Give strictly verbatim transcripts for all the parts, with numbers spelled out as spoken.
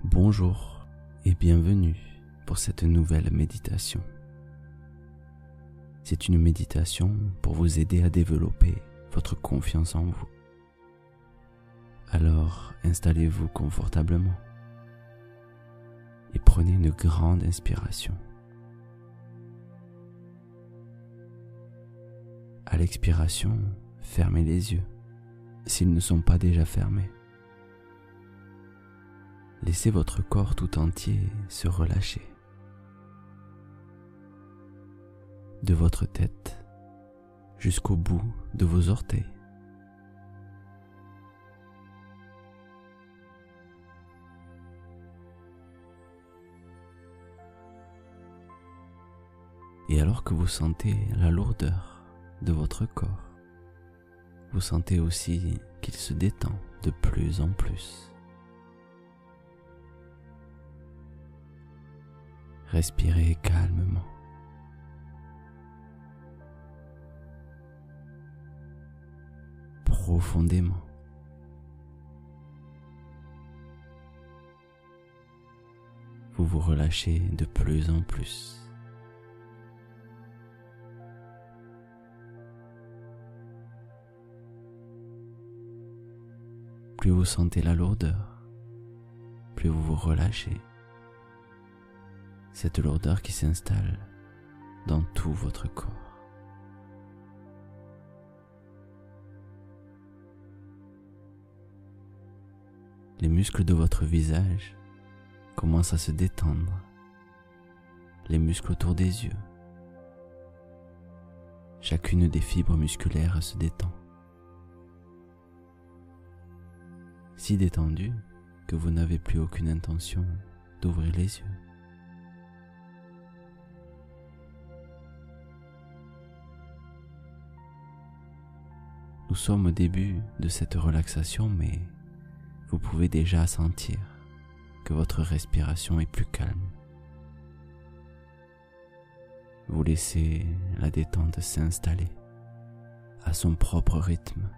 Bonjour et bienvenue pour cette nouvelle méditation. C'est une méditation pour vous aider à développer votre confiance en vous. Alors installez-vous confortablement et prenez une grande inspiration. À l'expiration, fermez les yeux s'ils ne sont pas déjà fermés. Laissez votre corps tout entier se relâcher. De votre tête jusqu'au bout de vos orteils. Et alors que vous sentez la lourdeur de votre corps, vous sentez aussi qu'il se détend de plus en plus. Respirez calmement. Profondément. Vous vous relâchez de plus en plus. Plus vous sentez la lourdeur, plus vous vous relâchez. Cette lourdeur qui s'installe dans tout votre corps. Les muscles de votre visage commencent à se détendre, les muscles autour des yeux. Chacune des fibres musculaires se détend. Si détendu que vous n'avez plus aucune intention d'ouvrir les yeux. Nous sommes au début de cette relaxation, mais vous pouvez déjà sentir que votre respiration est plus calme. Vous laissez la détente s'installer à son propre rythme.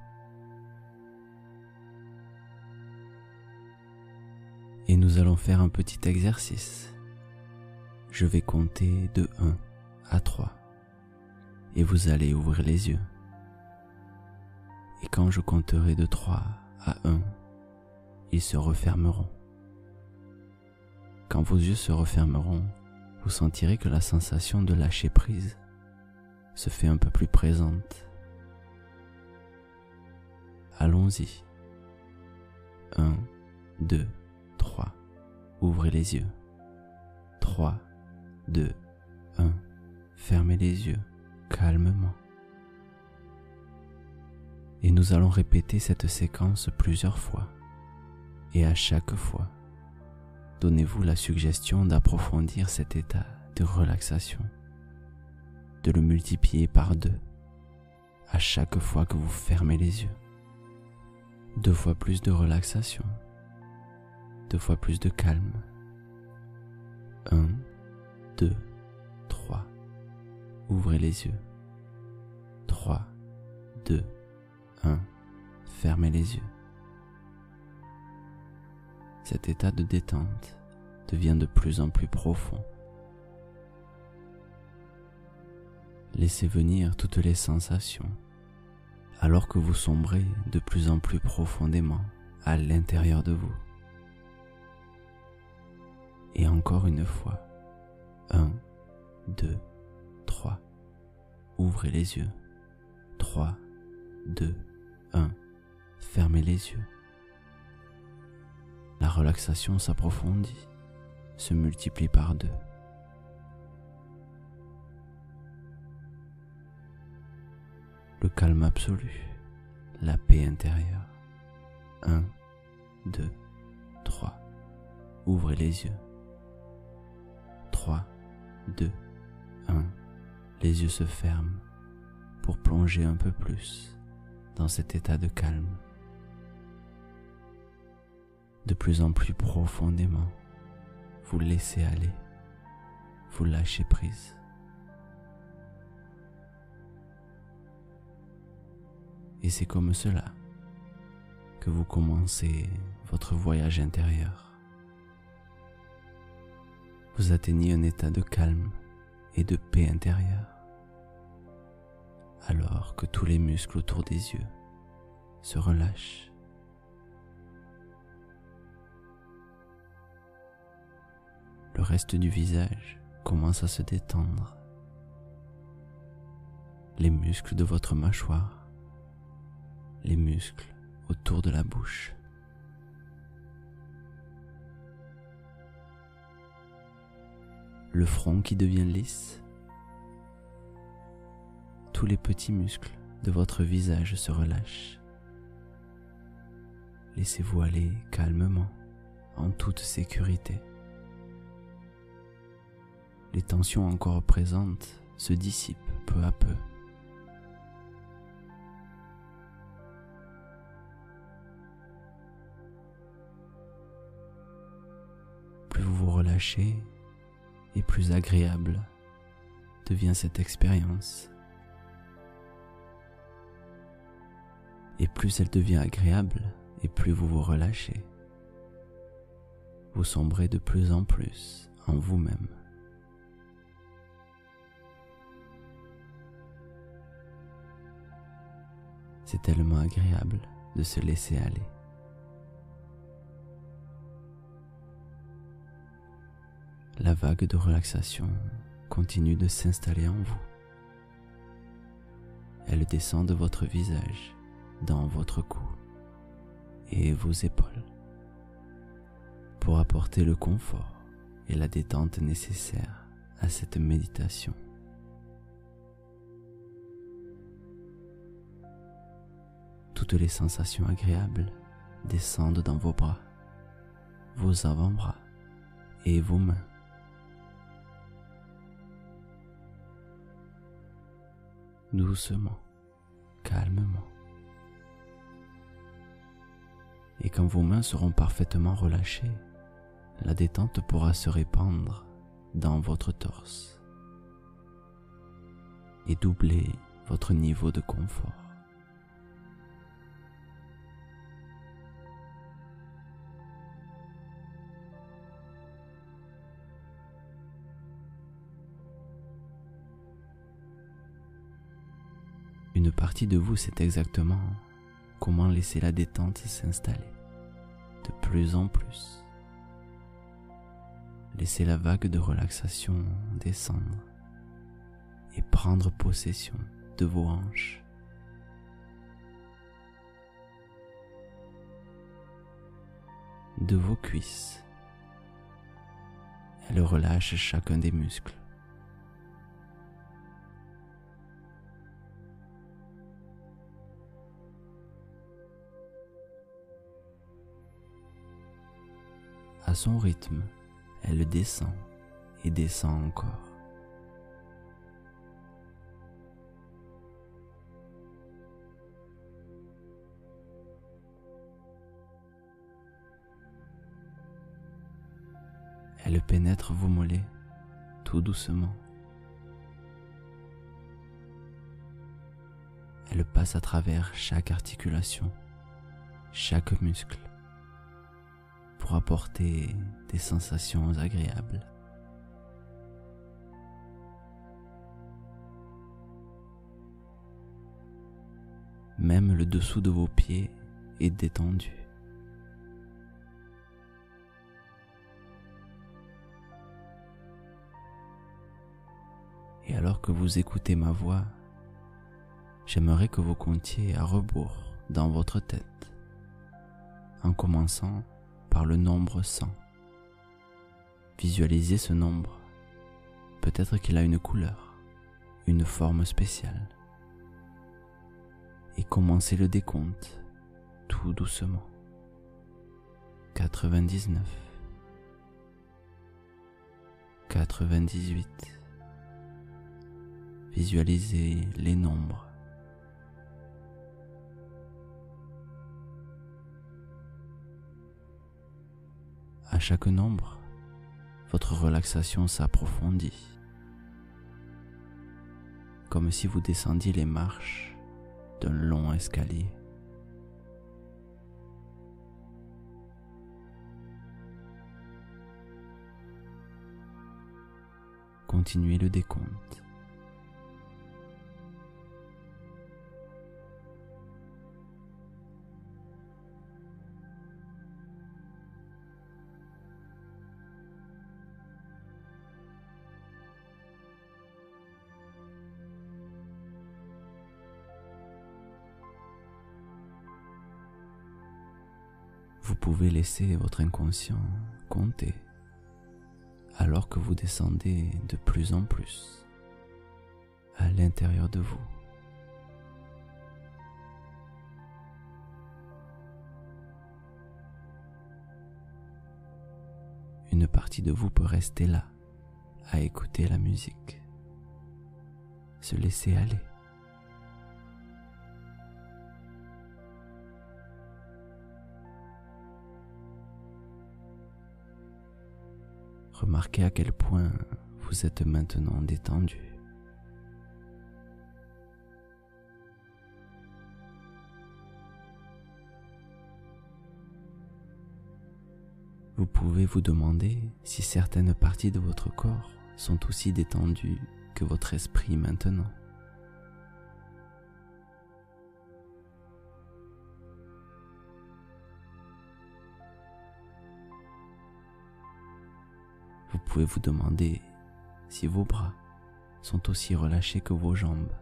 Et nous allons faire un petit exercice. Je vais compter de un à trois et vous allez ouvrir les yeux. Et quand je compterai de trois à un, ils se refermeront. Quand vos yeux se refermeront, vous sentirez que la sensation de lâcher prise se fait un peu plus présente. Allons-y. un, deux, trois. Ouvrez les yeux. trois, deux, un. Fermez les yeux calmement. Et nous allons répéter cette séquence plusieurs fois. Et à chaque fois, donnez-vous la suggestion d'approfondir cet état de relaxation, de le multiplier par deux, à chaque fois que vous fermez les yeux. Deux fois plus de relaxation, deux fois plus de calme. Un, deux, trois. Ouvrez les yeux. Trois, deux, un. Fermez les yeux. Cet état de détente devient de plus en plus profond. Laissez venir toutes les sensations alors que vous sombrez de plus en plus profondément à l'intérieur de vous. Et encore une fois, un, deux, trois. Ouvrez les yeux. trois, deux, un. Fermez les yeux. La relaxation s'approfondit, se multiplie par deux. Le calme absolu, la paix intérieure. un, deux, trois. Ouvrez les yeux. trois, deux, un. Les yeux se ferment pour plonger un peu plus dans cet état de calme. De plus en plus profondément, vous laissez aller, vous lâchez prise. Et c'est comme cela que vous commencez votre voyage intérieur vous atteignez un état de calme et de paix intérieure, alors que tous les muscles autour des yeux se relâchent. Le reste du visage commence à se détendre. Les muscles de votre mâchoire, les muscles autour de la bouche. Le front qui devient lisse. Tous les petits muscles de votre visage se relâchent. Laissez-vous aller calmement, en toute sécurité. Les tensions encore présentes se dissipent peu à peu. Plus vous vous relâchez, et plus agréable devient cette expérience. Et plus elle devient agréable, et plus vous vous relâchez, vous sombrez de plus en plus en vous-même. C'est tellement agréable de se laisser aller. La vague de relaxation continue de s'installer en vous. Elle descend de votre visage, dans votre cou et vos épaules, pour apporter le confort et la détente nécessaires à cette méditation. Toutes les sensations agréables descendent dans vos bras, vos avant-bras et vos mains. Doucement, calmement. Et quand vos mains seront parfaitement relâchées, la détente pourra se répandre dans votre torse et doubler votre niveau de confort. Une partie de vous sait exactement comment laisser la détente s'installer de plus en plus. Laissez la vague de relaxation descendre et prendre possession de vos hanches. De vos cuisses. Elle relâche chacun des muscles. À son rythme, elle descend et descend encore. Elle pénètre vos mollets tout doucement. Elle passe à travers chaque articulation, chaque muscle, pour apporter des sensations agréables. Même le dessous de vos pieds est détendu. Et alors que vous écoutez ma voix, j'aimerais que vous comptiez à rebours dans votre tête, en commençant par le nombre cent. Visualisez ce nombre. Peut-être qu'il a une couleur, une forme spéciale. Et commencez le décompte tout doucement. quatre-vingt-dix-neuf, quatre-vingt-dix-huit. Visualisez les nombres. À chaque nombre, votre relaxation s'approfondit, comme si vous descendiez les marches d'un long escalier. continuer le décompte. Vous pouvez laisser votre inconscient compter alors que vous descendez de plus en plus à l'intérieur de vous. Une partie de vous peut rester là, à écouter la musique, se laisser aller. Remarquez à quel point vous êtes maintenant détendu. Vous pouvez vous demander si certaines parties de votre corps sont aussi détendues que votre esprit maintenant. Vous pouvez vous demander si vos bras sont aussi relâchés que vos jambes.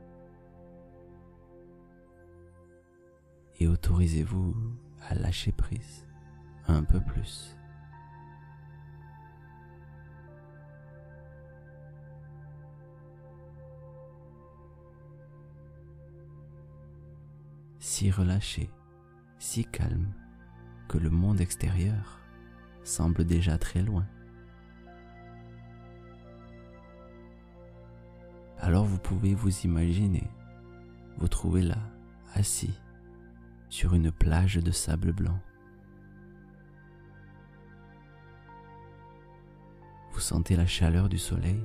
Et autorisez-vous à lâcher prise un peu plus. Si relâché, si calme, que le monde extérieur semble déjà très loin. Alors vous pouvez vous imaginer, vous trouver là, assis, sur une plage de sable blanc. Vous sentez la chaleur du soleil,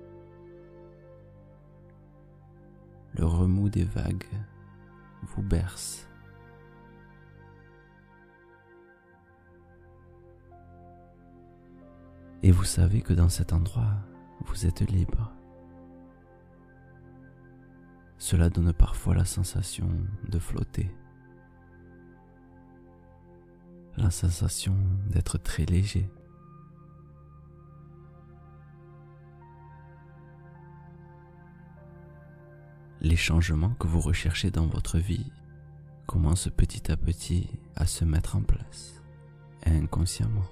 le remous des vagues vous berce. Et vous savez que dans cet endroit, vous êtes libre. Cela donne parfois la sensation de flotter, la sensation d'être très léger. Les changements que vous recherchez dans votre vie commencent petit à petit à se mettre en place, inconsciemment.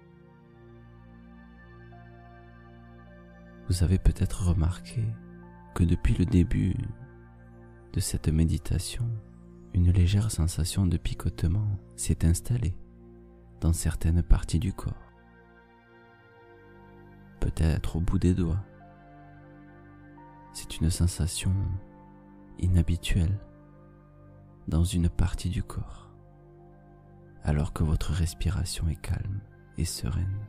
Vous avez peut-être remarqué que depuis le début de cette méditation, une légère sensation de picotement s'est installée dans certaines parties du corps, peut-être au bout des doigts. C'est une sensation inhabituelle dans une partie du corps, alors que votre respiration est calme et sereine.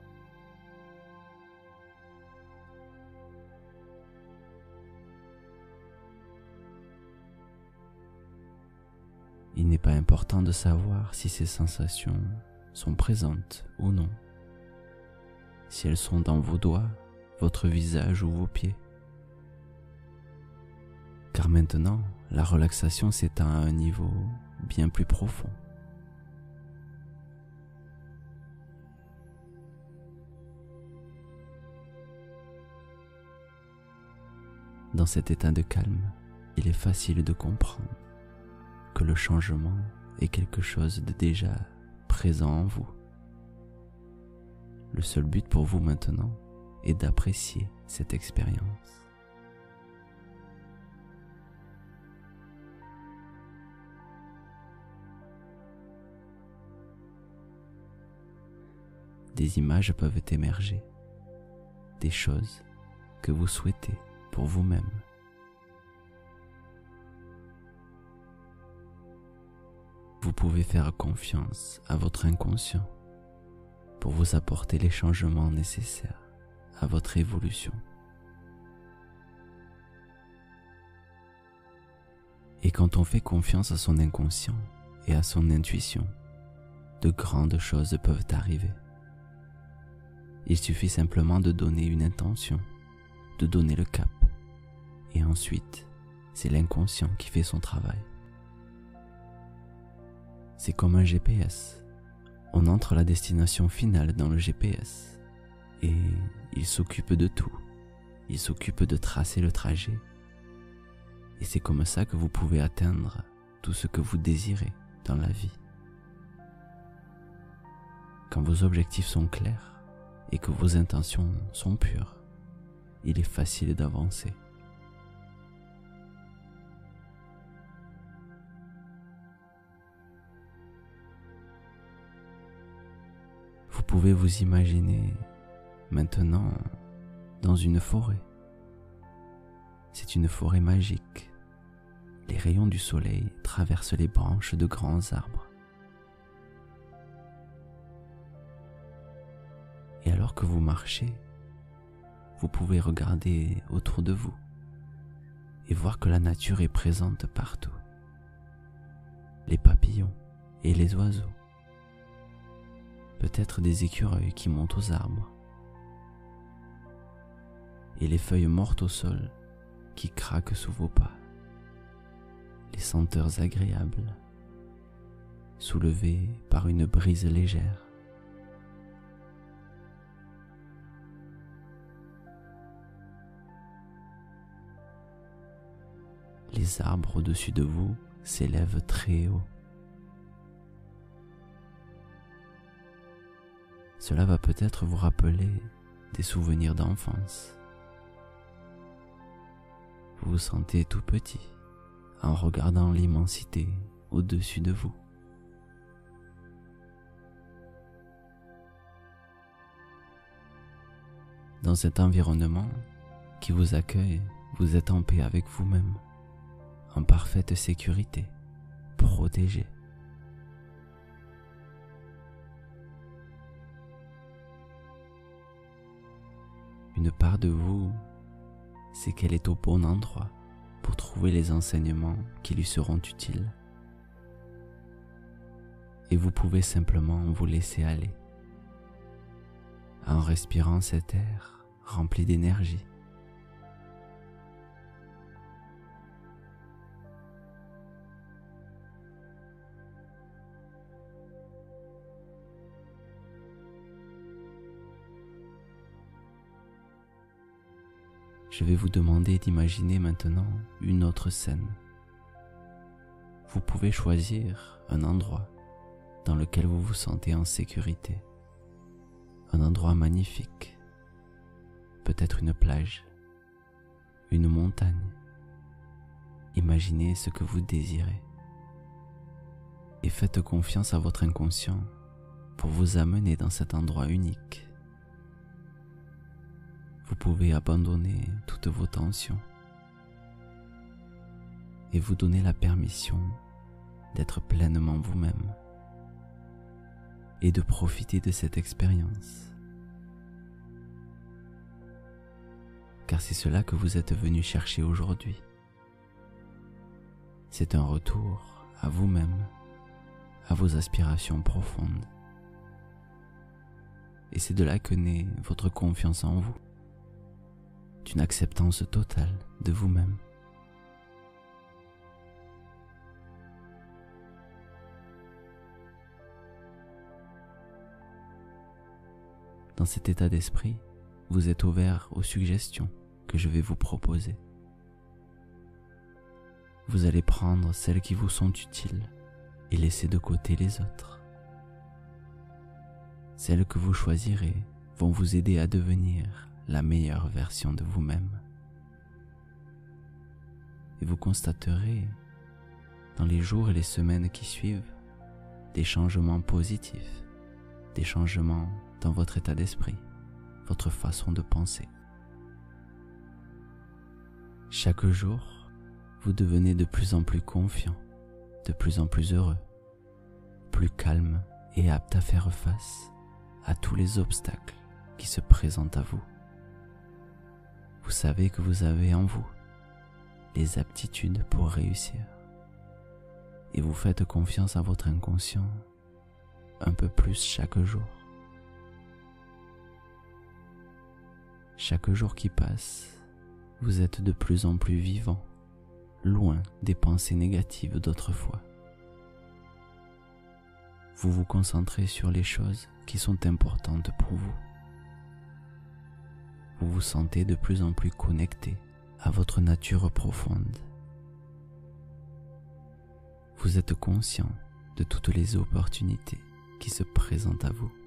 Il n'est pas important de savoir si ces sensations sont présentes ou non, si elles sont dans vos doigts, votre visage ou vos pieds. Car maintenant, la relaxation s'étend à un niveau bien plus profond. Dans cet état de calme, il est facile de comprendre que le changement est quelque chose de déjà présent en vous. Le seul but pour vous maintenant est d'apprécier cette expérience. Des images peuvent émerger, des choses que vous souhaitez pour vous-même. Vous pouvez faire confiance à votre inconscient pour vous apporter les changements nécessaires à votre évolution. Et quand on fait confiance à son inconscient et à son intuition, de grandes choses peuvent arriver. Il suffit simplement de donner une intention, de donner le cap. Et ensuite, c'est l'inconscient qui fait son travail. C'est comme un G P S. On entre la destination finale dans le G P S et il s'occupe de tout. Il s'occupe de tracer le trajet. Et c'est comme ça que vous pouvez atteindre tout ce que vous désirez dans la vie. Quand vos objectifs sont clairs et que vos intentions sont pures, il est facile d'avancer. Vous pouvez vous imaginer maintenant dans une forêt. C'est une forêt magique. Les rayons du soleil traversent les branches de grands arbres. Et alors que vous marchez, vous pouvez regarder autour de vous et voir que la nature est présente partout. Les papillons et les oiseaux. Peut-être des écureuils qui montent aux arbres. Et les feuilles mortes au sol qui craquent sous vos pas. Les senteurs agréables, soulevées par une brise légère. Les arbres au-dessus de vous s'élèvent très haut. Cela va peut-être vous rappeler des souvenirs d'enfance. Vous vous sentez tout petit en regardant l'immensité au-dessus de vous. Dans cet environnement qui vous accueille, vous êtes en paix avec vous-même, en parfaite sécurité, protégé. Une part de vous sait qu'elle est au bon endroit pour trouver les enseignements qui lui seront utiles. Et vous pouvez simplement vous laisser aller, en respirant cet air rempli d'énergie. Je vais vous demander d'imaginer maintenant une autre scène. Vous pouvez choisir un endroit dans lequel vous vous sentez en sécurité. Un endroit magnifique. Peut-être une plage, une montagne. Imaginez ce que vous désirez. Et faites confiance à votre inconscient pour vous amener dans cet endroit unique. Vous pouvez abandonner toutes vos tensions et vous donner la permission d'être pleinement vous-même et de profiter de cette expérience. Car c'est cela que vous êtes venu chercher aujourd'hui. C'est un retour à vous-même, à vos aspirations profondes. Et c'est de là que naît votre confiance en vous. D'une acceptance totale de vous-même. Dans cet état d'esprit, vous êtes ouvert aux suggestions que je vais vous proposer. Vous allez prendre celles qui vous sont utiles et laisser de côté les autres. Celles que vous choisirez vont vous aider à devenir la meilleure version de vous-même. Et vous constaterez, dans les jours et les semaines qui suivent, des changements positifs, des changements dans votre état d'esprit, votre façon de penser. Chaque jour, vous devenez de plus en plus confiant, de plus en plus heureux, plus calme et apte à faire face à tous les obstacles qui se présentent à vous. Vous savez que vous avez en vous les aptitudes pour réussir. Et vous faites confiance à votre inconscient un peu plus chaque jour. Chaque jour qui passe Vous êtes de plus en plus vivant, loin des pensées négatives d'autrefois. Vous vous concentrez sur les choses qui sont importantes pour vous. Vous vous sentez de plus en plus connecté à votre nature profonde. Vous êtes conscient de toutes les opportunités qui se présentent à vous.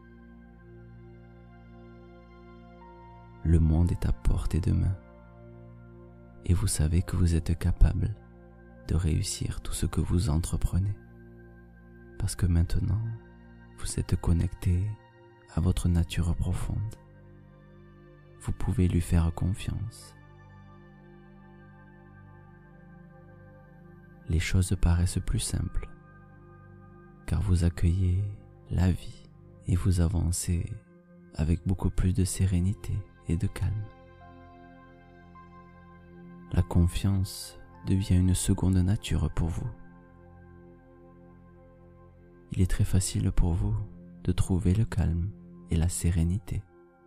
Le monde est à portée de main et vous savez que vous êtes capable de réussir tout ce que vous entreprenez parce que maintenant vous êtes connecté à votre nature profonde. Vous pouvez lui faire confiance. Les choses paraissent plus simples, car vous accueillez la vie et vous avancez avec beaucoup plus de sérénité et de calme. La confiance devient une seconde nature pour vous. Il est très facile pour vous de trouver le calme et la sérénité.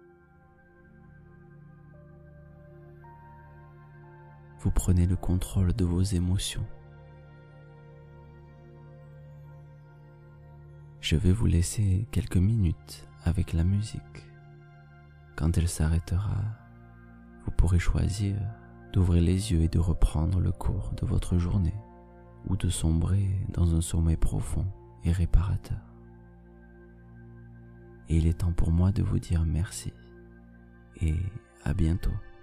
Vous prenez le contrôle de vos émotions. Je vais vous laisser quelques minutes avec la musique. Quand elle s'arrêtera, vous pourrez choisir d'ouvrir les yeux et de reprendre le cours de votre journée ou de sombrer dans un sommeil profond et réparateur. Et il est temps pour moi de vous dire merci et à bientôt.